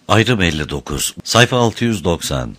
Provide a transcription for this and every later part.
Ayrım 59, sayfa 690.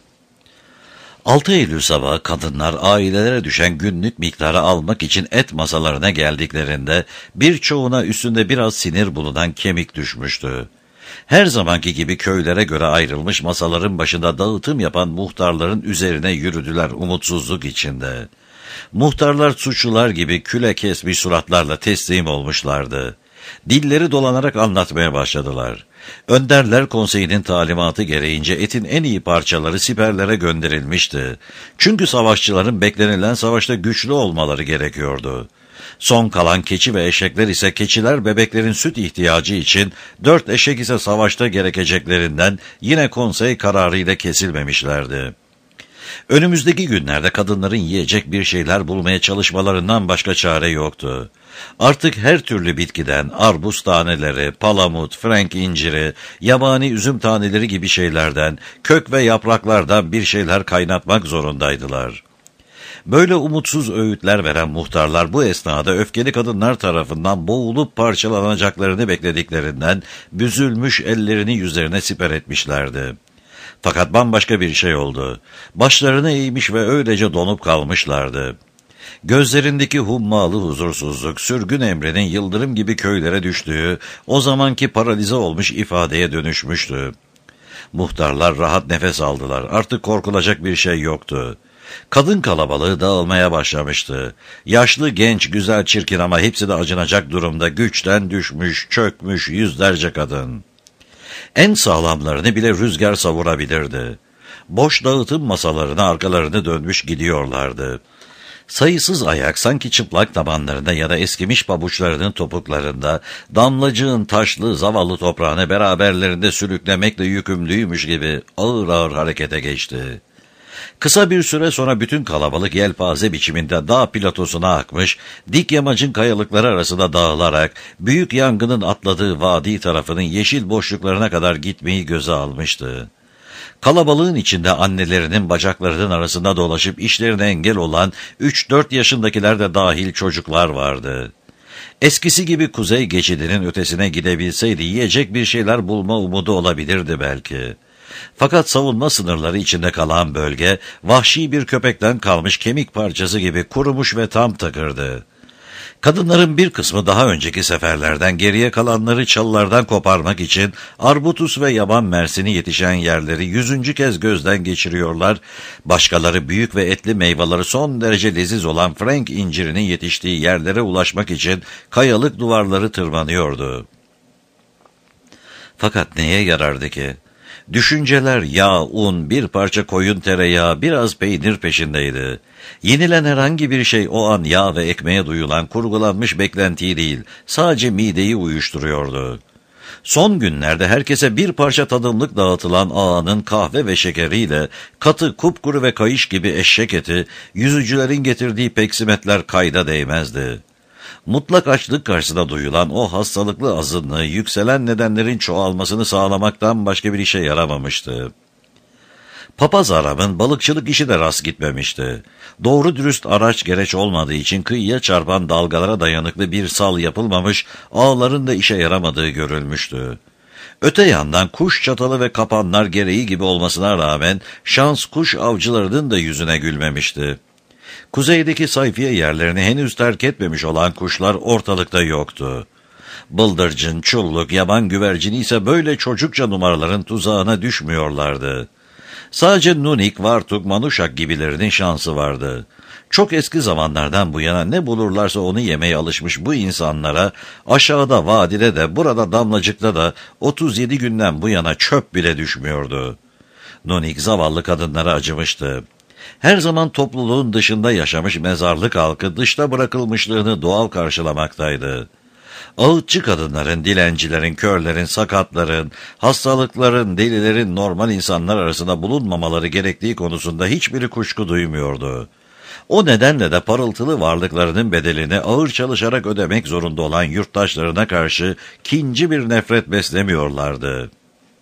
6 Eylül sabahı kadınlar ailelere düşen günlük miktarı almak için et masalarına geldiklerinde birçoğuna üstünde biraz sinir bulunan kemik düşmüştü. Her zamanki gibi köylere göre ayrılmış masaların başında dağıtım yapan muhtarların üzerine yürüdüler umutsuzluk içinde. Muhtarlar suçlular gibi küle kesmiş suratlarla teslim olmuşlardı. Dilleri dolanarak anlatmaya başladılar. Önderler Konseyi'nin talimatı gereğince etin en iyi parçaları siperlere gönderilmişti. Çünkü savaşçıların beklenilen savaşta güçlü olmaları gerekiyordu. Son kalan keçi ve eşekler ise keçiler bebeklerin süt ihtiyacı için, 4 eşek ise savaşta gerekeceklerinden yine konsey kararıyla kesilmemişlerdi. Önümüzdeki günlerde kadınların yiyecek bir şeyler bulmaya çalışmalarından başka çare yoktu. Artık her türlü bitkiden, arbuz taneleri, palamut, frenk inciri, yabani üzüm taneleri gibi şeylerden, kök ve yapraklardan bir şeyler kaynatmak zorundaydılar. Böyle umutsuz öğütler veren muhtarlar bu esnada öfkeli kadınlar tarafından boğulup parçalanacaklarını beklediklerinden büzülmüş ellerini yüzlerine siper etmişlerdi. Fakat bambaşka bir şey oldu. Başlarını eğmiş ve öylece donup kalmışlardı. Gözlerindeki hummalı huzursuzluk, sürgün emrinin yıldırım gibi köylere düştüğü, o zamanki paralize olmuş ifadeye dönüşmüştü. Muhtarlar rahat nefes aldılar. Artık korkulacak bir şey yoktu. Kadın kalabalığı dağılmaya başlamıştı. Yaşlı, genç, güzel, çirkin ama hepsi de acınacak durumda güçten düşmüş, çökmüş yüzlerce kadın. En sağlamlarını bile rüzgar savurabilirdi. Boş dağıtım masalarına arkalarını dönmüş gidiyorlardı. Sayısız ayak sanki çıplak tabanlarında ya da eskimiş pabuçlarının topuklarında damlacığın taşlı zavallı toprağını beraberlerinde sürüklemekle yükümlüymüş gibi ağır ağır harekete geçti. Kısa bir süre sonra bütün kalabalık yelpaze biçiminde dağ platosuna akmış, dik yamacın kayalıkları arasında dağılarak büyük yangının atladığı vadi tarafının yeşil boşluklarına kadar gitmeyi göze almıştı. Kalabalığın içinde annelerinin bacaklarının arasında dolaşıp işlerine engel olan 3-4 yaşındakiler de dahil çocuklar vardı. Eskisi gibi kuzey geçidinin ötesine gidebilseydi yiyecek bir şeyler bulma umudu olabilirdi belki. Fakat savunma sınırları içinde kalan bölge, vahşi bir köpekten kalmış kemik parçası gibi kurumuş ve tam takırdı. Kadınların bir kısmı daha önceki seferlerden geriye kalanları çalılardan koparmak için arbutus ve yaban mersini yetişen yerleri 100. kez gözden geçiriyorlar, başkaları büyük ve etli meyveleri son derece leziz olan frenk incirinin yetiştiği yerlere ulaşmak için kayalık duvarları tırmanıyordu. Fakat neye yarardı ki? Düşünceler yağ, un, bir parça koyun tereyağı, biraz peynir peşindeydi. Yenilen herhangi bir şey o an yağ ve ekmeğe duyulan kurgulanmış beklentiyi değil, sadece mideyi uyuşturuyordu. Son günlerde herkese bir parça tadımlık dağıtılan ağanın kahve ve şekeriyle katı, kupkuru ve kayış gibi eşek eti, yüzücülerin getirdiği peksimetler kayda değmezdi. Mutlak açlık karşısında duyulan o hastalıklı azınlığı yükselen nedenlerin çoğalmasını sağlamaktan başka bir işe yaramamıştı. Papaz Aram'ın balıkçılık işi de rast gitmemişti. Doğru dürüst araç gereç olmadığı için kıyıya çarpan dalgalara dayanıklı bir sal yapılmamış, ağların da işe yaramadığı görülmüştü. Öte yandan kuş çatalı ve kapanlar gereği gibi olmasına rağmen şans kuş avcılarının da yüzüne gülmemişti. Kuzeydeki sayfiye yerlerini henüz terk etmemiş olan kuşlar ortalıkta yoktu. Bıldırcın, çulluk, yaban güvercini ise böyle çocukça numaraların tuzağına düşmüyorlardı. Sadece Nunik, Vartuk, Manuşak gibilerinin şansı vardı. Çok eski zamanlardan bu yana ne bulurlarsa onu yemeye alışmış bu insanlara aşağıda vadide de burada damlacıkta da 37 günden bu yana çöp bile düşmüyordu. Nunik zavallı kadınlara acımıştı. Her zaman topluluğun dışında yaşamış mezarlık halkı dışta bırakılmışlığını doğal karşılamaktaydı. Ağıtçı kadınların, dilencilerin, körlerin, sakatların, hastalıkların, delilerin normal insanlar arasında bulunmamaları gerektiği konusunda hiçbiri kuşku duymuyordu. O nedenle de parıltılı varlıklarının bedelini ağır çalışarak ödemek zorunda olan yurttaşlarına karşı kinci bir nefret beslemiyorlardı.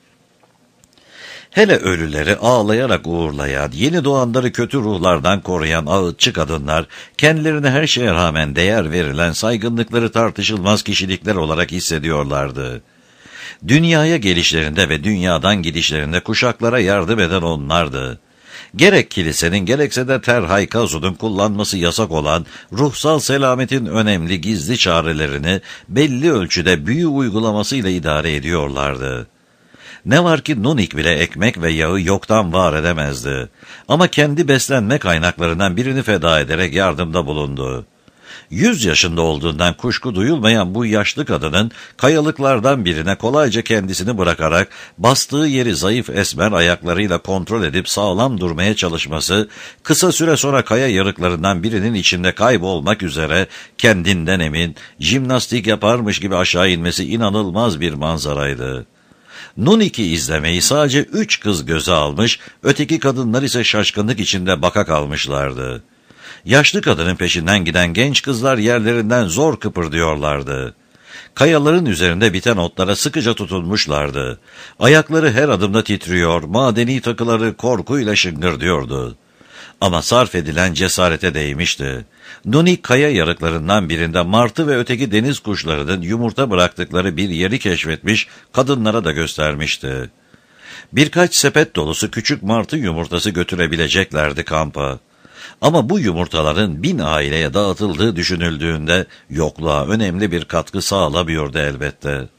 Hele ölüleri ağlayarak uğurlayan, yeni doğanları kötü ruhlardan koruyan ağıtçı kadınlar, kendilerine her şeye rağmen değer verilen saygınlıkları tartışılmaz kişilikler olarak hissediyorlardı. Dünyaya gelişlerinde ve dünyadan gidişlerinde kuşaklara yardım eden onlardı. Gerek kilisenin gerekse de Terhaykazun'un kullanması yasak olan ruhsal selametin önemli gizli çarelerini belli ölçüde büyü uygulamasıyla idare ediyorlardı. Ne var ki Nunik bile ekmek ve yağı yoktan var edemezdi. Ama kendi beslenme kaynaklarından birini feda ederek yardımda bulundu. 100 yaşında olduğundan kuşku duyulmayan bu yaşlı kadının kayalıklardan birine kolayca kendisini bırakarak bastığı yeri zayıf esmer ayaklarıyla kontrol edip sağlam durmaya çalışması, kısa süre sonra kaya yarıklarından birinin içinde kaybolmak üzere kendinden emin, jimnastik yaparmış gibi aşağı inmesi inanılmaz bir manzaraydı. Nunik'i izlemeyi sadece 3 kız göze almış, öteki kadınlar ise şaşkınlık içinde baka kalmışlardı. Yaşlı kadının peşinden giden genç kızlar yerlerinden zor kıpırdıyorlardı. Kayaların üzerinde biten otlara sıkıca tutunmuşlardı. Ayakları her adımda titriyor, madeni takıları korkuyla şıngırdıyordu. Ama sarf edilen cesarete değmişti. Nunik kaya yarıklarından birinde martı ve öteki deniz kuşlarının yumurta bıraktıkları bir yeri keşfetmiş, kadınlara da göstermişti. Birkaç sepet dolusu küçük martı yumurtası götürebileceklerdi kampa. Ama bu yumurtaların 1000 aileye dağıtıldığı düşünüldüğünde yokluğa önemli bir katkı sağlamıyordu elbette.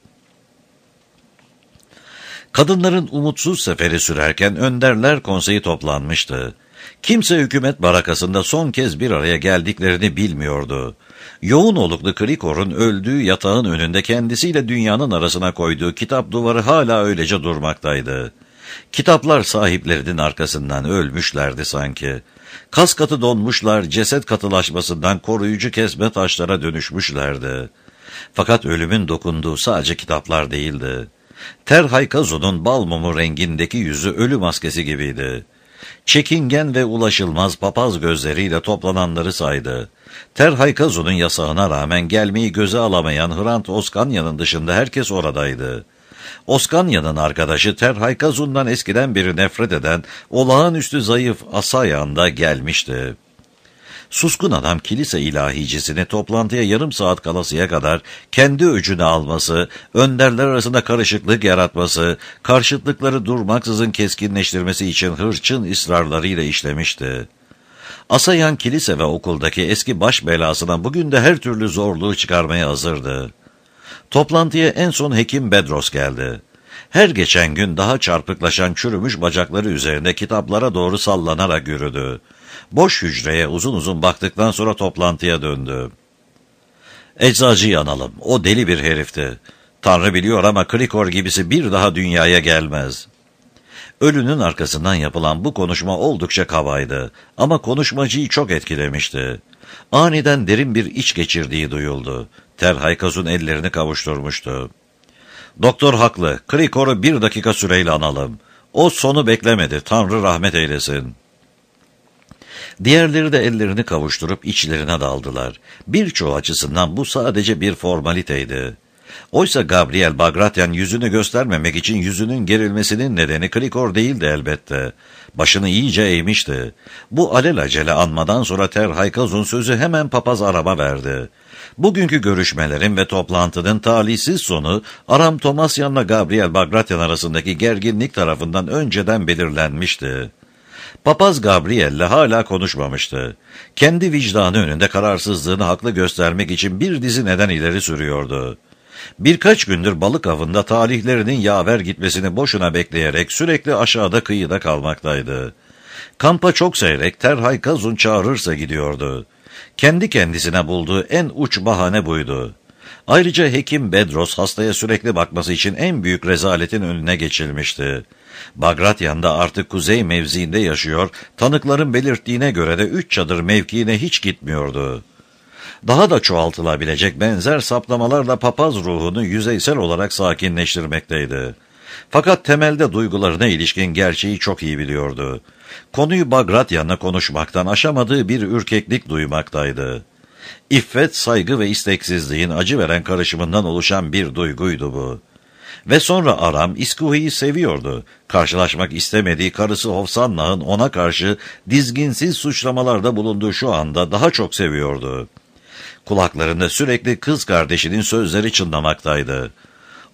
Kadınların umutsuz seferi sürerken önderler konseyi toplanmıştı. Kimse hükümet barakasında son kez bir araya geldiklerini bilmiyordu. Yoğun oluklu Krikor'un öldüğü yatağın önünde kendisiyle dünyanın arasına koyduğu kitap duvarı hala öylece durmaktaydı. Kitaplar sahiplerinin arkasından ölmüşlerdi sanki. Kas katı donmuşlar, ceset katılaşmasından koruyucu kesme taşlara dönüşmüşlerdi. Fakat ölümün dokunduğu sadece kitaplar değildi. Terhaykazun'un bal mumu rengindeki yüzü ölü maskesi gibiydi. Çekingen ve ulaşılmaz papaz gözleriyle toplananları saydı. Terhaykazun'un yasağına rağmen gelmeyi göze alamayan Hrant Oskanya'nın dışında herkes oradaydı. Oskanya'nın arkadaşı Terhaykazun'dan eskiden beri nefret eden olağanüstü zayıf Asayan da gelmişti. Suskun adam kilise ilahicisini toplantıya yarım saat kalasıya kadar kendi öcünü alması, önderler arasında karışıklık yaratması, karşıtlıkları durmaksızın keskinleştirmesi için hırçın ısrarlarıyla işlemişti. Asayan kilise ve okuldaki eski baş belasına bugün de her türlü zorluğu çıkarmaya hazırdı. Toplantıya en son Hekim Bedros geldi. Her geçen gün daha çarpıklaşan çürümüş bacakları üzerinde kitaplara doğru sallanarak yürüdü. Boş hücreye uzun uzun baktıktan sonra toplantıya döndü. Eczacıyı analım, o deli bir herifti. Tanrı biliyor ama Krikor gibisi bir daha dünyaya gelmez. Ölünün arkasından yapılan bu konuşma oldukça kabaydı ama konuşmacıyı çok etkilemişti. Aniden derin bir iç geçirdiği duyuldu. Terhaykazun ellerini kavuşturmuştu. Doktor haklı, Krikor'u 1 dakika süreyle analım. O sonu beklemedi, Tanrı rahmet eylesin. Diğerleri de ellerini kavuşturup içlerine daldılar. Birçoğu açısından bu sadece bir formaliteydi. Oysa Gabriel Bagratyan yüzünü göstermemek için yüzünün gerilmesinin nedeni Krikor değildi elbette. Başını iyice eğmişti. Bu alelacele anmadan sonra Terhaykazun sözü hemen papaz Aram'a verdi. Bugünkü görüşmelerin ve toplantının talihsiz sonu Aram Tomasyan'la Gabriel Bagratyan arasındaki gerginlik tarafından önceden belirlenmişti. Papaz Gabriel'le hala konuşmamıştı. Kendi vicdanı önünde kararsızlığını haklı göstermek için bir dizi neden ileri sürüyordu. Birkaç gündür balık avında talihlerinin yaver gitmesini boşuna bekleyerek sürekli aşağıda kıyıda kalmaktaydı. Kampa çok seyrek Terhaykazun çağırırsa gidiyordu. Kendi kendisine bulduğu en uç bahane buydu. Ayrıca Hekim Bedros hastaya sürekli bakması için en büyük rezaletin önüne geçilmişti. Bagratyan da artık kuzey mevziinde yaşıyor, tanıkların belirttiğine göre de 3 çadır mevkiine hiç gitmiyordu. Daha da çoğaltılabilecek benzer saptamalarla papaz ruhunu yüzeysel olarak sakinleştirmekteydi. Fakat temelde duygularına ilişkin gerçeği çok iyi biliyordu. Konuyu Bagratyan'la konuşmaktan aşamadığı bir ürkeklik duymaktaydı. İffet, saygı ve isteksizliğin acı veren karışımından oluşan bir duyguydu bu. Ve sonra Aram İskuhi'yi seviyordu. Karşılaşmak istemediği karısı Hovsannah'ın ona karşı dizginsiz suçlamalarda bulunduğu şu anda daha çok seviyordu. Kulaklarında sürekli kız kardeşinin sözleri çınlamaktaydı.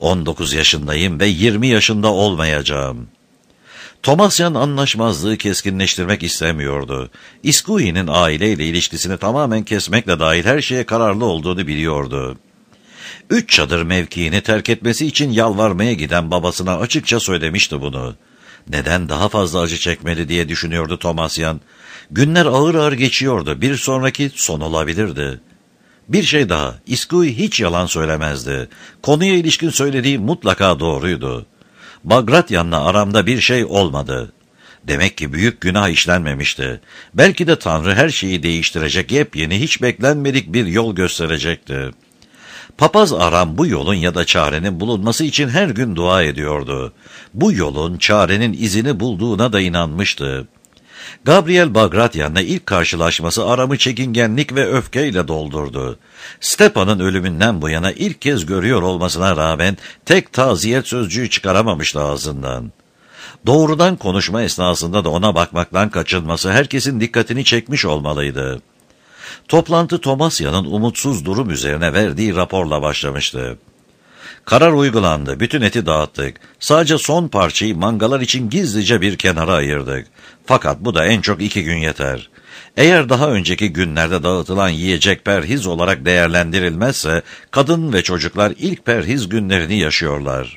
19 yaşındayım ve 20 yaşında olmayacağım. Tomasyan anlaşmazlığı keskinleştirmek istemiyordu. İskui'nin aileyle ilişkisini tamamen kesmekle dahil her şeye kararlı olduğunu biliyordu. 3 çadır mevkiini terk etmesi için yalvarmaya giden babasına açıkça söylemişti bunu. Neden daha fazla acı çekmeli diye düşünüyordu Tomasyan. Günler ağır ağır geçiyordu. Bir sonraki son olabilirdi. Bir şey daha, İskui hiç yalan söylemezdi. Konuya ilişkin söylediği mutlaka doğruydu. Bagratyan'la aramda bir şey olmadı. Demek ki büyük günah işlenmemişti. Belki de Tanrı her şeyi değiştirecek, yepyeni, hiç beklenmedik bir yol gösterecekti. Papaz Aram bu yolun ya da çarenin bulunması için her gün dua ediyordu. Bu yolun, çarenin izini bulduğuna da inanmıştı. Gabriel Bagratyan'la ilk karşılaşması Aram'ı çekingenlik ve öfkeyle doldurdu. Stepan'ın ölümünden bu yana ilk kez görüyor olmasına rağmen tek taziyet sözcüğü çıkaramamıştı ağzından. Doğrudan konuşma esnasında da ona bakmaktan kaçınması herkesin dikkatini çekmiş olmalıydı. Toplantı Tomasya'nın umutsuz durum üzerine verdiği raporla başlamıştı. Karar uygulandı, bütün eti dağıttık. Sadece son parçayı mangalar için gizlice bir kenara ayırdık. Fakat bu da en çok 2 gün yeter. Eğer daha önceki günlerde dağıtılan yiyecek perhiz olarak değerlendirilmezse, kadın ve çocuklar ilk perhiz günlerini yaşıyorlar.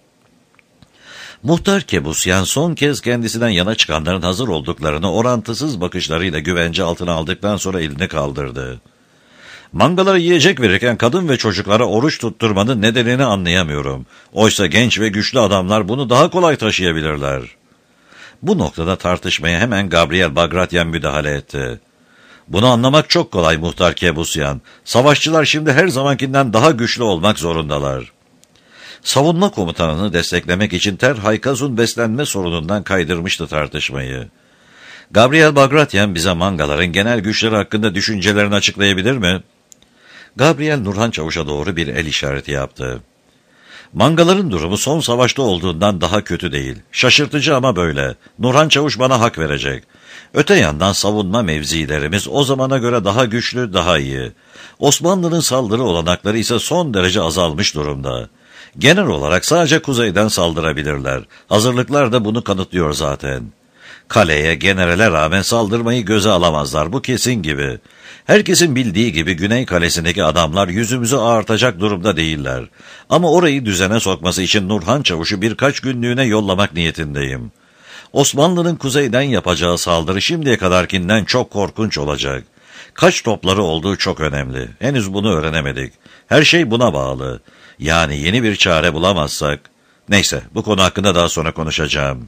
Muhtar Kebusyan son kez kendisinden yana çıkanların hazır olduklarını orantısız bakışlarıyla güvence altına aldıktan sonra elini kaldırdı. Mangalara yiyecek verirken kadın ve çocuklara oruç tutturmanın nedenini anlayamıyorum. Oysa genç ve güçlü adamlar bunu daha kolay taşıyabilirler. Bu noktada tartışmaya hemen Gabriel Bagratyan müdahale etti. Bunu anlamak çok kolay Muhtar Kebusyan. Savaşçılar şimdi her zamankinden daha güçlü olmak zorundalar. Savunma komutanını desteklemek için Terhaykaz'un beslenme sorunundan kaydırmıştı tartışmayı. Gabriel Bagratyan bize mangaların genel güçleri hakkında düşüncelerini açıklayabilir mi? Gabriel Nurhan Çavuş'a doğru bir el işareti yaptı. Mangaların durumu son savaşta olduğundan daha kötü değil. Şaşırtıcı ama böyle. Nurhan Çavuş bana hak verecek. Öte yandan savunma mevzilerimiz o zamana göre daha güçlü, daha iyi. Osmanlı'nın saldırı olanakları ise son derece azalmış durumda. Genel olarak sadece kuzeyden saldırabilirler. Hazırlıklar da bunu kanıtlıyor zaten. Kaleye, generale rağmen saldırmayı göze alamazlar, bu kesin gibi. Herkesin bildiği gibi Güney Kalesi'ndeki adamlar yüzümüzü ağartacak durumda değiller. Ama orayı düzene sokması için Nurhan Çavuş'u birkaç günlüğüne yollamak niyetindeyim. Osmanlı'nın kuzeyden yapacağı saldırı şimdiye kadarkinden çok korkunç olacak. Kaç topları olduğu çok önemli. Henüz bunu öğrenemedik. Her şey buna bağlı. Yani yeni bir çare bulamazsak... Neyse, bu konu hakkında daha sonra konuşacağım.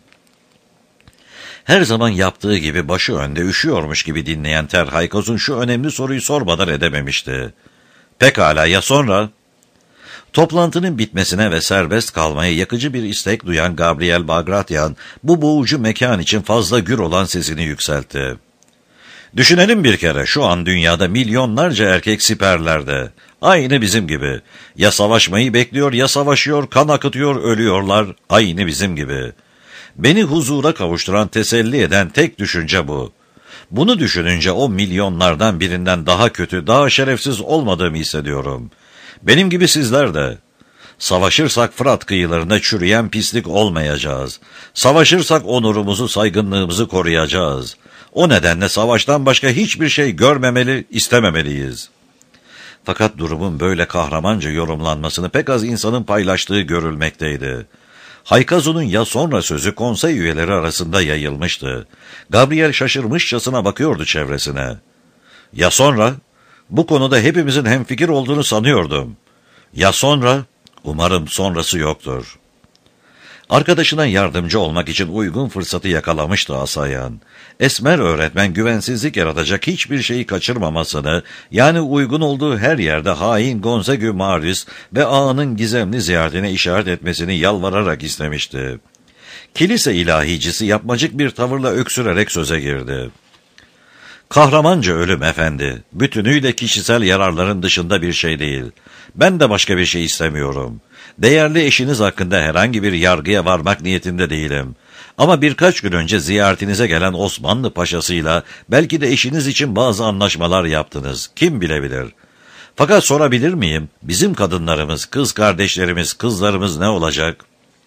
Her zaman yaptığı gibi başı önde üşüyormuş gibi dinleyen Terhaykaz'ın şu önemli soruyu sormadan edememişti. Pekala ya sonra? Toplantının bitmesine ve serbest kalmaya yakıcı bir istek duyan Gabriel Bagratyan, bu boğucu mekan için fazla gür olan sesini yükseltti. Düşünelim bir kere, şu an dünyada milyonlarca erkek siperlerde. Aynı bizim gibi. Ya savaşmayı bekliyor ya savaşıyor, kan akıtıyor, ölüyorlar. Aynı bizim gibi. Beni huzura kavuşturan, teselli eden tek düşünce bu. Bunu düşününce o milyonlardan birinden daha kötü, daha şerefsiz olmadığımı hissediyorum. Benim gibi sizler de. Savaşırsak Fırat kıyılarında çürüyen pislik olmayacağız. Savaşırsak onurumuzu, saygınlığımızı koruyacağız. O nedenle savaştan başka hiçbir şey görmemeli, istememeliyiz. Fakat durumun böyle kahramanca yorumlanmasını pek az insanın paylaştığı görülmekteydi. Haykazu'nun ya sonra sözü konsey üyeleri arasında yayılmıştı. Gabriel şaşırmışçasına bakıyordu çevresine. Ya sonra? Bu konuda hepimizin hemfikir olduğunu sanıyordum. Ya sonra? Umarım sonrası yoktur. Arkadaşına yardımcı olmak için uygun fırsatı yakalamıştı Asayan. Esmer öğretmen güvensizlik yaratacak hiçbir şeyi kaçırmamasını, yani uygun olduğu her yerde hain Gonzagü Marius ve ağanın gizemli ziyaretine işaret etmesini yalvararak istemişti. Kilise ilahicisi yapmacık bir tavırla öksürerek söze girdi. Kahramanca ölüm efendi, bütünüyle kişisel yararların dışında bir şey değil. Ben de başka bir şey istemiyorum. Değerli eşiniz hakkında herhangi bir yargıya varmak niyetinde değilim. Ama birkaç gün önce ziyaretinize gelen Osmanlı paşasıyla belki de eşiniz için bazı anlaşmalar yaptınız. Kim bilebilir? Fakat sorabilir miyim, bizim kadınlarımız, kız kardeşlerimiz, kızlarımız ne olacak?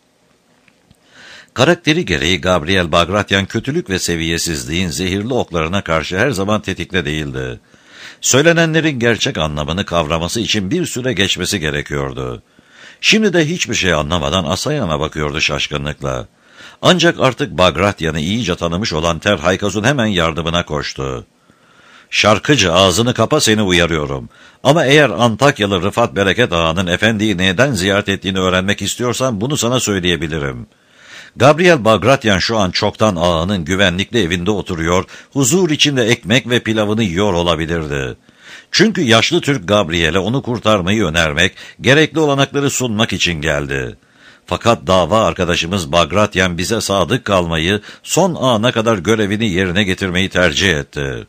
Karakteri gereği Gabriel Bagratyan kötülük ve seviyesizliğin zehirli oklarına karşı her zaman tetikte değildi. Söylenenlerin gerçek anlamını kavraması için bir süre geçmesi gerekiyordu. Şimdi de hiçbir şey anlamadan Asayan'a bakıyordu şaşkınlıkla. Ancak artık Bagratyan'ı iyice tanımış olan Terhaykazun hemen yardımına koştu. "Şarkıcı, ağzını kapa, seni uyarıyorum. Ama eğer Antakyalı Rıfat Bereket Ağa'nın efendiyi neden ziyaret ettiğini öğrenmek istiyorsan bunu sana söyleyebilirim. Gabriel Bagratyan şu an çoktan ağanın güvenlikli evinde oturuyor, huzur içinde ekmek ve pilavını yiyor olabilirdi. Çünkü yaşlı Türk Gabriel'e onu kurtarmayı önermek, gerekli olanakları sunmak için geldi. Fakat dava arkadaşımız Bagratyan bize sadık kalmayı, son ana kadar görevini yerine getirmeyi tercih etti."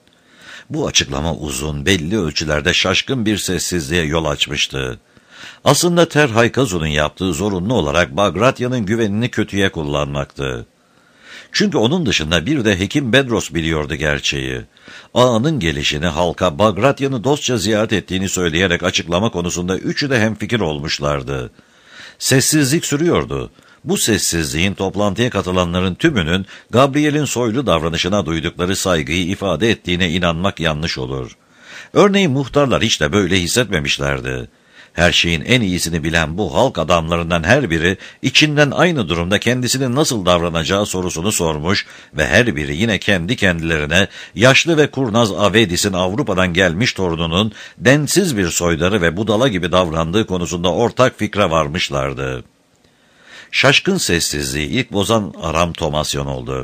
Bu açıklama uzun, belli ölçülerde şaşkın bir sessizliğe yol açmıştı. Aslında Terhaykazu'nun yaptığı zorunlu olarak Bagratyan'ın güvenini kötüye kullanmaktı. Çünkü onun dışında bir de Hekim Bedros biliyordu gerçeği. Ağanın gelişini halka Bagratyan'ı dostça ziyaret ettiğini söyleyerek açıklama konusunda üçü de hemfikir olmuşlardı. Sessizlik sürüyordu. Bu sessizliğin toplantıya katılanların tümünün Gabriel'in soylu davranışına duydukları saygıyı ifade ettiğine inanmak yanlış olur. Örneğin muhtarlar hiç de böyle hissetmemişlerdi. Her şeyin en iyisini bilen bu halk adamlarından her biri içinden aynı durumda kendisinin nasıl davranacağı sorusunu sormuş ve her biri yine kendi kendilerine yaşlı ve kurnaz Avedis'in Avrupa'dan gelmiş torununun densiz bir soydarı ve budala gibi davrandığı konusunda ortak fikre varmışlardı. Şaşkın sessizliği ilk bozan Aram Tomasyon oldu.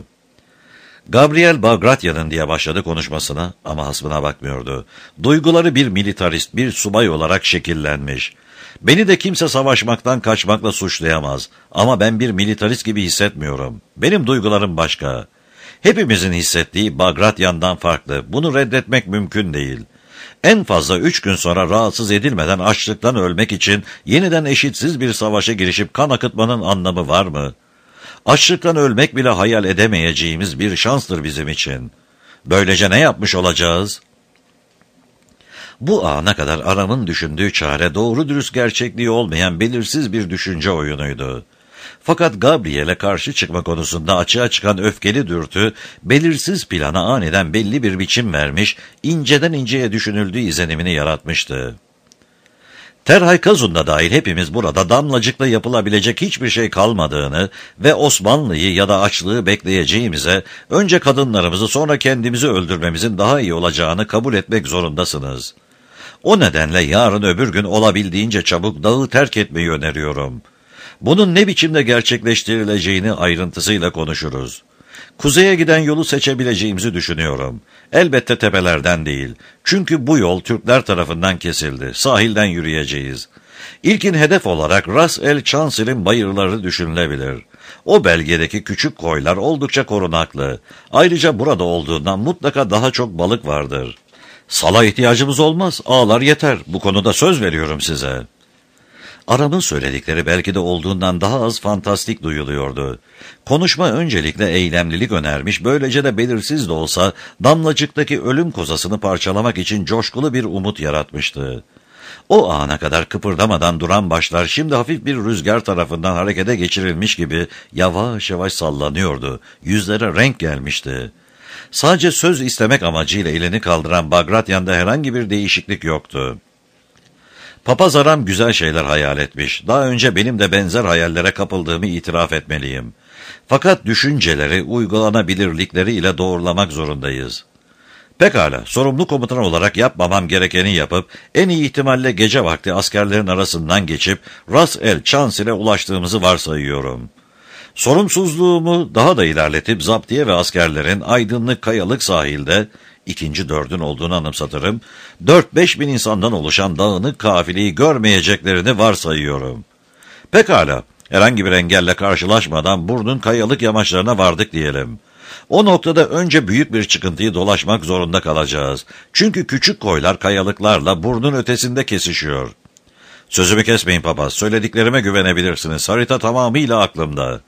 Gabriel Bagratyan'ın diye başladı konuşmasına ama hasbına bakmıyordu. Duyguları bir militarist, bir subay olarak şekillenmiş. Beni de kimse savaşmaktan kaçmakla suçlayamaz. Ama ben bir militarist gibi hissetmiyorum. Benim duygularım başka. Hepimizin hissettiği Bagratyan'dan farklı. Bunu reddetmek mümkün değil. En fazla 3 gün sonra rahatsız edilmeden açlıktan ölmek için yeniden eşitsiz bir savaşa girişip kan akıtmanın anlamı var mı? Açlıktan ölmek bile hayal edemeyeceğimiz bir şanstır bizim için. Böylece ne yapmış olacağız? Bu ana kadar Aram'ın düşündüğü çare doğru dürüst gerçekliği olmayan belirsiz bir düşünce oyunuydu. Fakat Gabriel'e karşı çıkma konusunda açığa çıkan öfkeli dürtü, belirsiz plana aniden belli bir biçim vermiş, inceden inceye düşünüldüğü izlenimini yaratmıştı. Terhaykazun'da dahil hepimiz burada damlacıkla yapılabilecek hiçbir şey kalmadığını ve Osmanlı'yı ya da açlığı bekleyeceğimize, önce kadınlarımızı sonra kendimizi öldürmemizin daha iyi olacağını kabul etmek zorundasınız. O nedenle yarın öbür gün olabildiğince çabuk dağı terk etmeyi öneriyorum. Bunun ne biçimde gerçekleştirileceğini ayrıntısıyla konuşuruz. Kuzeye giden yolu seçebileceğimizi düşünüyorum. Elbette tepelerden değil. Çünkü bu yol Türkler tarafından kesildi. Sahilden yürüyeceğiz. İlkin hedef olarak Ras el Çansir'in bayırları düşünülebilir. O belgedeki küçük koylar oldukça korunaklı. Ayrıca burada olduğundan mutlaka daha çok balık vardır. Sala ihtiyacımız olmaz. Ağlar yeter. Bu konuda söz veriyorum size. Aram'ın söyledikleri belki de olduğundan daha az fantastik duyuluyordu. Konuşma öncelikle eylemlilik önermiş, böylece de belirsiz de olsa damlacıktaki ölüm kozasını parçalamak için coşkulu bir umut yaratmıştı. O ana kadar kıpırdamadan duran başlar şimdi hafif bir rüzgar tarafından harekete geçirilmiş gibi yavaş yavaş sallanıyordu. Yüzlere renk gelmişti. Sadece söz istemek amacıyla elini kaldıran Bagratyan'da herhangi bir değişiklik yoktu. Papaz Aram güzel şeyler hayal etmiş. Daha önce benim de benzer hayallere kapıldığımı itiraf etmeliyim. Fakat düşünceleri uygulanabilirlikleri ile doğrulamak zorundayız. Pekala, sorumlu komutan olarak yapmamam gerekeni yapıp, en iyi ihtimalle gece vakti askerlerin arasından geçip Ras el Çansir'e ulaştığımızı varsayıyorum. Sorumsuzluğumu daha da ilerletip zaptiye ve askerlerin aydınlık kayalık sahilde, İkinci dördün olduğunu anımsatırım, 4-5 bin insandan oluşan dağınık kafileyi görmeyeceklerini varsayıyorum. Pekala, herhangi bir engelle karşılaşmadan burnun kayalık yamaçlarına vardık diyelim. O noktada önce büyük bir çıkıntıyı dolaşmak zorunda kalacağız. Çünkü küçük koylar kayalıklarla burnun ötesinde kesişiyor. Sözümü kesmeyin papaz, söylediklerime güvenebilirsiniz. Harita tamamıyla aklımda.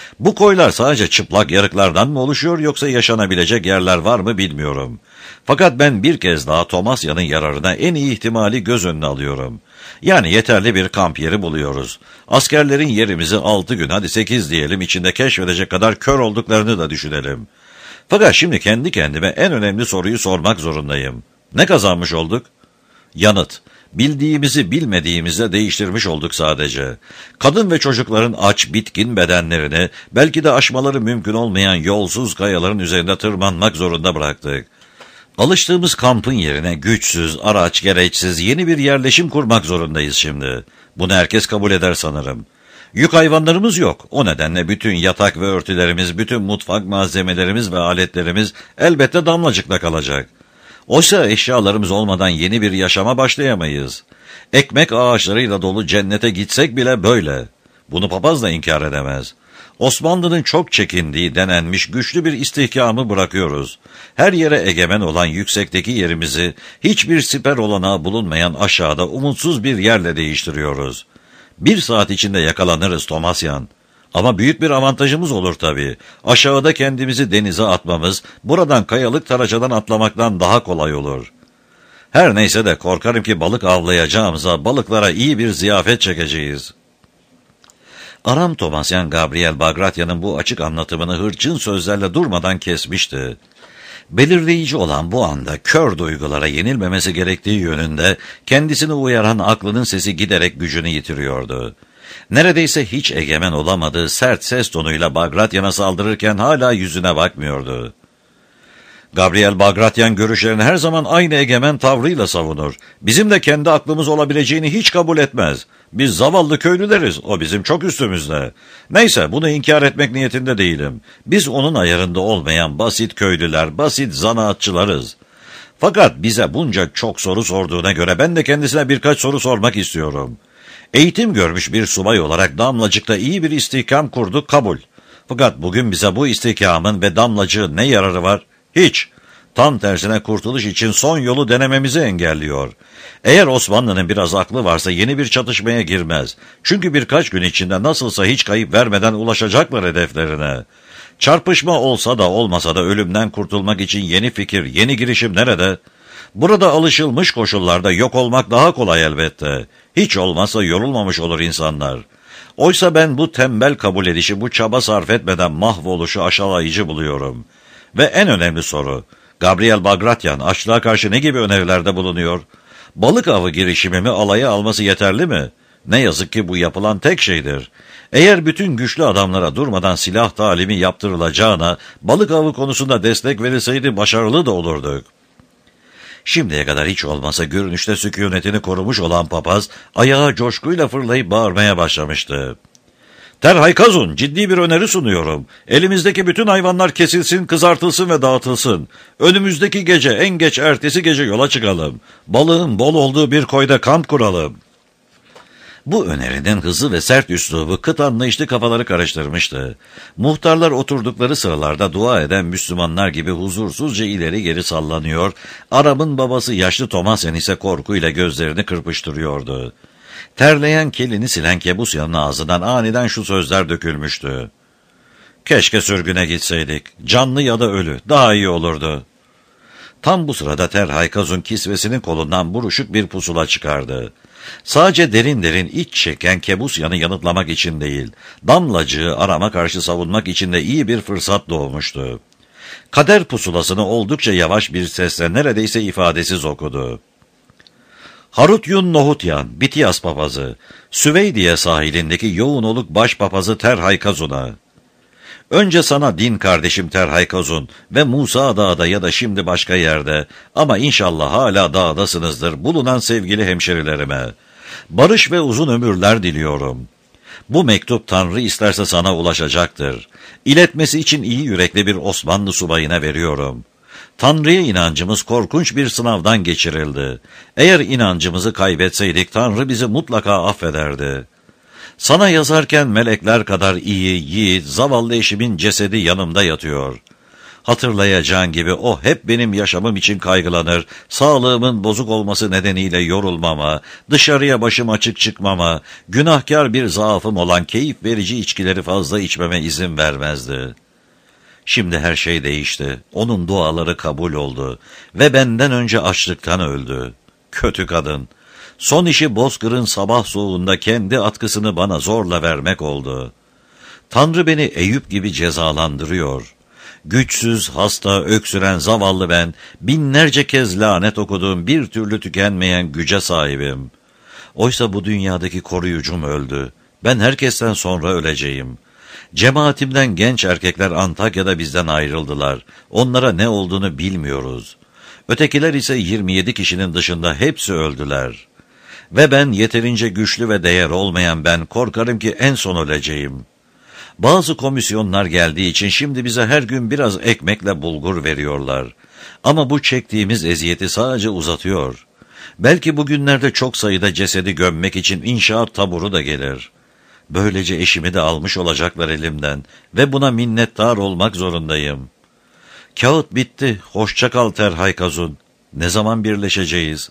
Bu koylar sadece çıplak yarıklardan mı oluşuyor yoksa yaşanabilecek yerler var mı bilmiyorum. Fakat ben bir kez daha Tomasya'nın yararına en iyi ihtimali göz önüne alıyorum. Yani yeterli bir kamp yeri buluyoruz. Askerlerin yerimizi 6 gün, hadi 8 diyelim, içinde keşfedecek kadar kör olduklarını da düşünelim. Fakat şimdi kendi kendime en önemli soruyu sormak zorundayım. Ne kazanmış olduk? Yanıt: bildiğimizi bilmediğimizle değiştirmiş olduk sadece. Kadın ve çocukların aç, bitkin bedenlerini belki de aşmaları mümkün olmayan yolsuz kayaların üzerinde tırmanmak zorunda bıraktık. Alıştığımız kampın yerine güçsüz, araç gereçsiz yeni bir yerleşim kurmak zorundayız şimdi. Bunu herkes kabul eder sanırım. Yük hayvanlarımız yok. O nedenle bütün yatak ve örtülerimiz, bütün mutfak malzemelerimiz ve aletlerimiz elbette damlacıkla kalacak. Oysa eşyalarımız olmadan yeni bir yaşama başlayamayız. Ekmek ağaçlarıyla dolu cennete gitsek bile böyle. Bunu papaz da inkar edemez. Osmanlı'nın çok çekindiği denenmiş güçlü bir istihkamı bırakıyoruz. Her yere egemen olan yüksekteki yerimizi hiçbir siper olanağı bulunmayan aşağıda umutsuz bir yerle değiştiriyoruz. 1 saat içinde yakalanırız Tomasyan. Ama büyük bir avantajımız olur tabii. Aşağıda kendimizi denize atmamız, buradan kayalık taracadan atlamaktan daha kolay olur. Her neyse de korkarım ki balık avlayacağımıza balıklara iyi bir ziyafet çekeceğiz. Aram Tomasyan, Gabriel Bagratya'nın bu açık anlatımını hırçın sözlerle durmadan kesmişti. Belirleyici olan bu anda kör duygulara yenilmemesi gerektiği yönünde kendisini uyaran aklının sesi giderek gücünü yitiriyordu. Neredeyse hiç egemen olamadığı sert ses tonuyla Bagratyan'a saldırırken hala yüzüne bakmıyordu. Gabriel Bagratyan görüşlerini her zaman aynı egemen tavrıyla savunur. Bizim de kendi aklımız olabileceğini hiç kabul etmez. Biz zavallı köylüleriz, o bizim çok üstümüzde. Neyse, bunu inkar etmek niyetinde değilim. Biz onun ayarında olmayan basit köylüler, basit zanaatçılarız. Fakat bize bunca çok soru sorduğuna göre ben de kendisine birkaç soru sormak istiyorum. Eğitim görmüş bir subay olarak Damlacık'ta iyi bir istihkam kurduk, kabul. Fakat bugün bize bu istihkamın ve Damlacık'ın ne yararı var? Hiç. Tam tersine kurtuluş için son yolu denememizi engelliyor. Eğer Osmanlı'nın biraz aklı varsa yeni bir çatışmaya girmez. Çünkü birkaç gün içinde nasılsa hiç kayıp vermeden ulaşacaklar hedeflerine. Çarpışma olsa da olmasa da ölümden kurtulmak için yeni fikir, yeni girişim nerede? Burada alışılmış koşullarda yok olmak daha kolay elbette. Hiç olmazsa yorulmamış olur insanlar. Oysa ben bu tembel kabul edişi, bu çaba sarf etmeden mahvoluşu aşağılayıcı buluyorum. Ve en önemli soru, Gabriel Bagratyan açlığa karşı ne gibi önerilerde bulunuyor? Balık avı girişimimi alaya alması yeterli mi? Ne yazık ki bu yapılan tek şeydir. Eğer bütün güçlü adamlara durmadan silah talimi yaptırılacağına balık avı konusunda destek verilseydi başarılı da olurduk. Şimdiye kadar hiç olmasa görünüşte sükunetini korumuş olan papaz ayağa coşkuyla fırlayıp bağırmaya başlamıştı. Terhaykazun, ciddi bir öneri sunuyorum. Elimizdeki bütün hayvanlar kesilsin, kızartılsın ve dağıtılsın. Önümüzdeki gece, en geç ertesi gece yola çıkalım. Balığın bol olduğu bir koyda kamp kuralım. Bu önerinin hızlı ve sert üslubu kıt anlayışlı kafaları karıştırmıştı. Muhtarlar oturdukları sıralarda dua eden Müslümanlar gibi huzursuzca ileri geri sallanıyor, Aram'ın babası yaşlı Tomasyan ise korkuyla gözlerini kırpıştırıyordu. Terleyen kelini silen Kebusya'nın ağzından aniden şu sözler dökülmüştü. Keşke sürgüne gitseydik, canlı ya da ölü, daha iyi olurdu. Tam bu sırada Terhaykazun kisvesinin kolundan buruşuk bir pusula çıkardı. Sadece derin derin iç çeken Kebusya'nı yanıtlamak için değil, Damlacığı Aram'a karşı savunmak için de iyi bir fırsat doğmuştu. Kader pusulasını oldukça yavaş bir sesle neredeyse ifadesiz okudu. Harutyun Nohutyan, Bityas papazı, Süveydiye sahilindeki yoğun oluk başpapazı Terhaykazun'a. Önce sana din kardeşim Terhaykazun ve Musa Dağı'da ya da şimdi başka yerde ama inşallah hala dağdasınızdır bulunan sevgili hemşerilerime. Barış ve uzun ömürler diliyorum. Bu mektup Tanrı isterse sana ulaşacaktır. İletmesi için iyi yürekli bir Osmanlı subayına veriyorum. Tanrı'ya inancımız korkunç bir sınavdan geçirildi. Eğer inancımızı kaybetseydik Tanrı bizi mutlaka affederdi. Sana yazarken melekler kadar iyi, yiğit, zavallı eşimin cesedi yanımda yatıyor. Hatırlayacağın gibi o hep benim yaşamım için kaygılanır, sağlığımın bozuk olması nedeniyle yorulmama, dışarıya başım açık çıkmama, günahkar bir zaafım olan keyif verici içkileri fazla içmeme izin vermezdi. Şimdi her şey değişti. Onun duaları kabul oldu ve benden önce açlıktan öldü. Kötü kadın. Son işi bozkırın sabah soğuğunda kendi atkısını bana zorla vermek oldu. Tanrı beni Eyüp gibi cezalandırıyor. Güçsüz, hasta, öksüren zavallı ben, binlerce kez lanet okuduğum bir türlü tükenmeyen güce sahibim. Oysa bu dünyadaki koruyucum öldü. Ben herkesten sonra öleceğim. Cemaatimden genç erkekler Antakya'da bizden ayrıldılar. Onlara ne olduğunu bilmiyoruz. Ötekiler ise 27 kişinin dışında hepsi öldüler. Ve ben yeterince güçlü ve değer olmayan ben korkarım ki en son öleceğim. Bazı komisyonlar geldiği için şimdi bize her gün biraz ekmekle bulgur veriyorlar. Ama bu çektiğimiz eziyeti sadece uzatıyor. Belki bugünlerde çok sayıda cesedi gömmek için inşaat taburu da gelir. Böylece eşimi de almış olacaklar elimden ve buna minnettar olmak zorundayım. Kağıt bitti, hoşça kal Terhay Kazun. Ne zaman birleşeceğiz?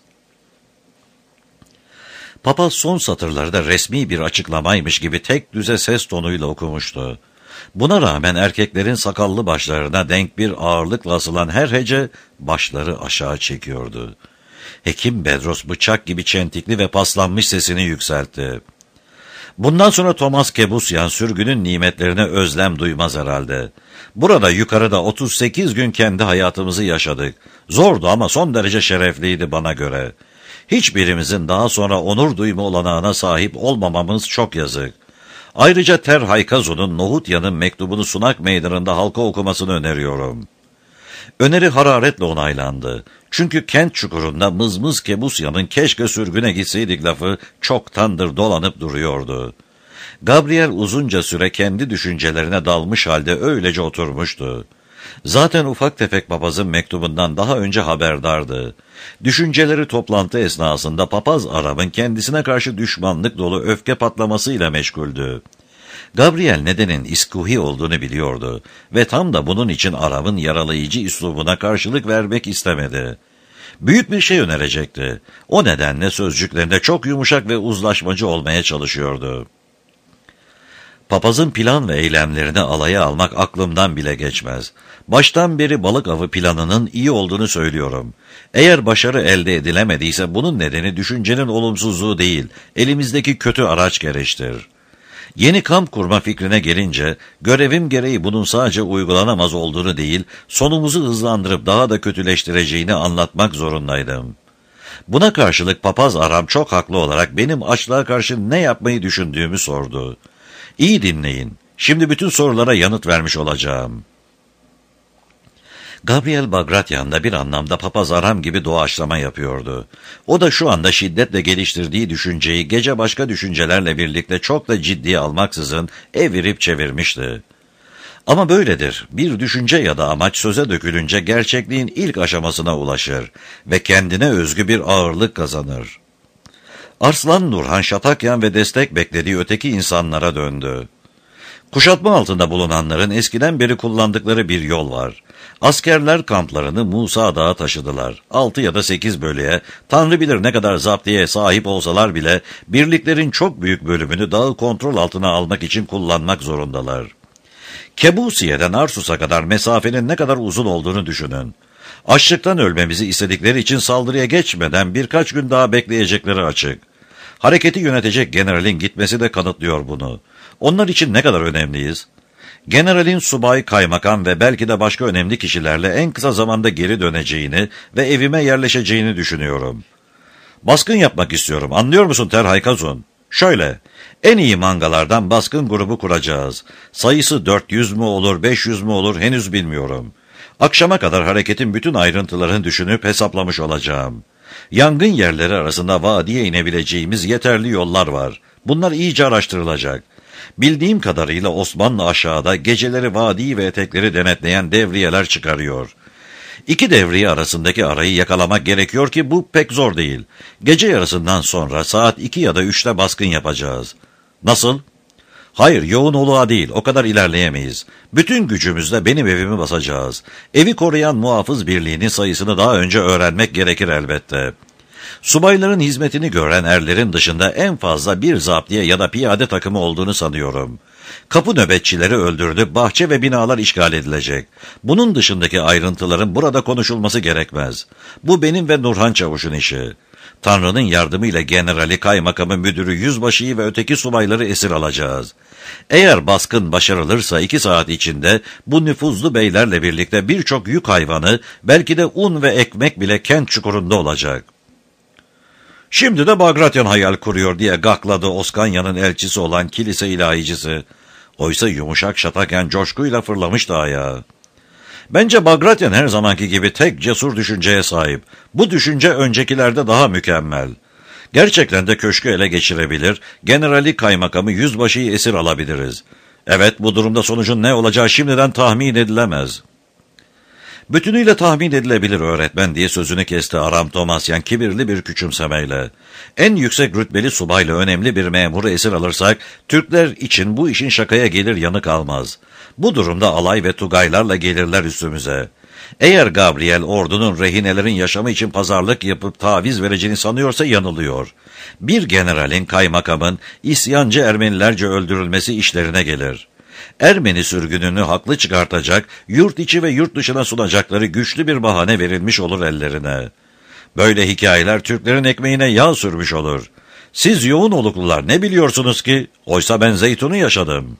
Papaz son satırları da resmi bir açıklamaymış gibi tek düze ses tonuyla okumuştu. Buna rağmen erkeklerin sakallı başlarına denk bir ağırlıkla asılan her hece başları aşağı çekiyordu. Hekim Bedros bıçak gibi çentikli ve paslanmış sesini yükseltti. Bundan sonra Thomas Kebusyan sürgünün nimetlerine özlem duymaz herhalde. Burada yukarıda 38 gün kendi hayatımızı yaşadık. Zordu ama son derece şerefliydi bana göre. Hiçbirimizin daha sonra onur duyma olanağına sahip olmamamız çok yazık. Ayrıca Terhay Kazun'un Nohutya'nın mektubunu Sunak Meydanı'nda halka okumasını öneriyorum. Öneri hararetle onaylandı. Çünkü kent çukurunda Mızmız Kebusya'nın keşke sürgüne gitseydik lafı çoktandır dolanıp duruyordu. Gabriel uzunca süre kendi düşüncelerine dalmış halde öylece oturmuştu. Zaten ufak tefek papazın mektubundan daha önce haberdardı. Düşünceleri toplantı esnasında papaz Aram'ın kendisine karşı düşmanlık dolu öfke patlamasıyla meşguldü. Gabriel nedenin İskuhi olduğunu biliyordu ve tam da bunun için Aram'ın yaralayıcı üslubuna karşılık vermek istemedi. Büyük bir şey önerecekti. O nedenle sözcüklerinde çok yumuşak ve uzlaşmacı olmaya çalışıyordu. Papazın plan ve eylemlerini alaya almak aklımdan bile geçmez. Baştan beri balık avı planının iyi olduğunu söylüyorum. Eğer başarı elde edilemediyse bunun nedeni düşüncenin olumsuzluğu değil, elimizdeki kötü araç gereçtir. Yeni kamp kurma fikrine gelince, görevim gereği bunun sadece uygulanamaz olduğunu değil, sonumuzu hızlandırıp daha da kötüleştireceğini anlatmak zorundaydım. Buna karşılık papaz Aram çok haklı olarak benim açlığa karşı ne yapmayı düşündüğümü sordu. İyi dinleyin, şimdi bütün sorulara yanıt vermiş olacağım. Gabriel Bagratyan da bir anlamda papaz Aram gibi doğaçlama yapıyordu. O da şu anda şiddetle geliştirdiği düşünceyi gece başka düşüncelerle birlikte çok da ciddiye almaksızın evirip çevirmişti. Ama böyledir. Bir düşünce ya da amaç söze dökülünce gerçekliğin ilk aşamasına ulaşır ve kendine özgü bir ağırlık kazanır. Arslan Nurhan Şatakyan ve destek beklediği öteki insanlara döndü. Kuşatma altında bulunanların eskiden beri kullandıkları bir yol var. Askerler kamplarını Musa Dağı taşıdılar. 6 ya da 8 bölüye, Tanrı bilir ne kadar zaptiye sahip olsalar bile, birliklerin çok büyük bölümünü dağı kontrol altına almak için kullanmak zorundalar. Kebusiye'den Arsus'a kadar mesafenin ne kadar uzun olduğunu düşünün. Açlıktan ölmemizi istedikleri için saldırıya geçmeden birkaç gün daha bekleyecekleri açık. Hareketi yönetecek generalin gitmesi de kanıtlıyor bunu. Onlar için ne kadar önemliyiz? Generalin subay, kaymakam ve belki de başka önemli kişilerle en kısa zamanda geri döneceğini ve evime yerleşeceğini düşünüyorum. Baskın yapmak istiyorum, anlıyor musun Terhay Kazun? Şöyle, en iyi mangalardan baskın grubu kuracağız. Sayısı 400 mü olur, 500 mü olur henüz bilmiyorum. Akşama kadar hareketin bütün ayrıntılarını düşünüp hesaplamış olacağım. Yangın yerleri arasında vadiye inebileceğimiz yeterli yollar var. Bunlar iyice araştırılacak. Bildiğim kadarıyla Osmanlı aşağıda geceleri vadiyi ve etekleri denetleyen devriyeler çıkarıyor. 2 devriye arasındaki arayı yakalamak gerekiyor ki bu pek zor değil. Gece yarısından sonra saat 2 ya da 3'te baskın yapacağız. Nasıl? Hayır, yoğun oluğa değil, o kadar ilerleyemeyiz. Bütün gücümüzle benim evimi basacağız. Evi koruyan muhafız birliğinin sayısını daha önce öğrenmek gerekir elbette. Subayların hizmetini gören erlerin dışında en fazla bir zaptiye ya da piyade takımı olduğunu sanıyorum. Kapı nöbetçileri öldürülüp bahçe ve binalar işgal edilecek. Bunun dışındaki ayrıntıların burada konuşulması gerekmez. Bu benim ve Nurhan Çavuş'un işi. Tanrı'nın yardımıyla generali, kaymakamı, müdürü, yüzbaşıyı ve öteki subayları esir alacağız. Eğer baskın başarılırsa 2 saat içinde bu nüfuzlu beylerle birlikte birçok yük hayvanı, belki de un ve ekmek bile kent çukurunda olacak. Şimdi de Bagratyan hayal kuruyor diye gakladı Oskanya'nın elçisi olan kilise ilahicisi. Oysa yumuşak Şatakyan coşkuyla fırlamıştı ayağa. Bence Bagratyan her zamanki gibi tek cesur düşünceye sahip. Bu düşünce öncekilerde daha mükemmel. Gerçekten de köşkü ele geçirebilir, generali, kaymakamı, yüzbaşıyı esir alabiliriz. Evet, bu durumda sonucun ne olacağı şimdiden tahmin edilemez. Bütünüyle tahmin edilebilir öğretmen diye sözünü kesti Aram Tomasyan kibirli bir küçümsemeyle. En yüksek rütbeli subayla önemli bir memuru esir alırsak, Türkler için bu işin şakaya gelir yanı kalmaz. Bu durumda alay ve tugaylarla gelirler üstümüze. Eğer Gabriel ordunun rehinelerin yaşamı için pazarlık yapıp taviz vereceğini sanıyorsa yanılıyor. Bir generalin, kaymakamın isyancı Ermenilerce öldürülmesi işlerine gelir. Ermeni sürgününü haklı çıkartacak, yurt içi ve yurt dışına sunacakları güçlü bir bahane verilmiş olur ellerine. Böyle hikayeler Türklerin ekmeğine yağ sürmüş olur. Siz yoğun oluklular ne biliyorsunuz ki? Oysa ben Zeytun'u yaşadım.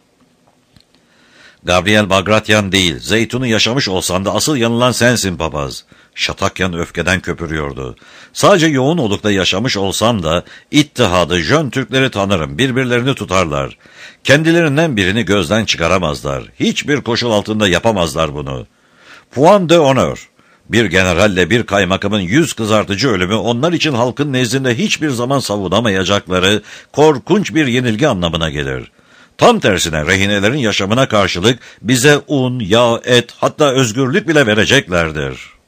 Gabriel Bagratyan değil, Zeytun'u yaşamış olsan da asıl yanılan sensin papaz. Şatakyan öfkeden köpürüyordu. Sadece yoğun olukta yaşamış olsam da İttihadı, Jön Türkleri tanırım, birbirlerini tutarlar. Kendilerinden birini gözden çıkaramazlar. Hiçbir koşul altında yapamazlar bunu. Point de honneur. Bir generalle bir kaymakamın yüz kızartıcı ölümü onlar için halkın nezdinde hiçbir zaman savunamayacakları korkunç bir yenilgi anlamına gelir. Tam tersine rehinelerin yaşamına karşılık bize un, yağ, et, hatta özgürlük bile vereceklerdir.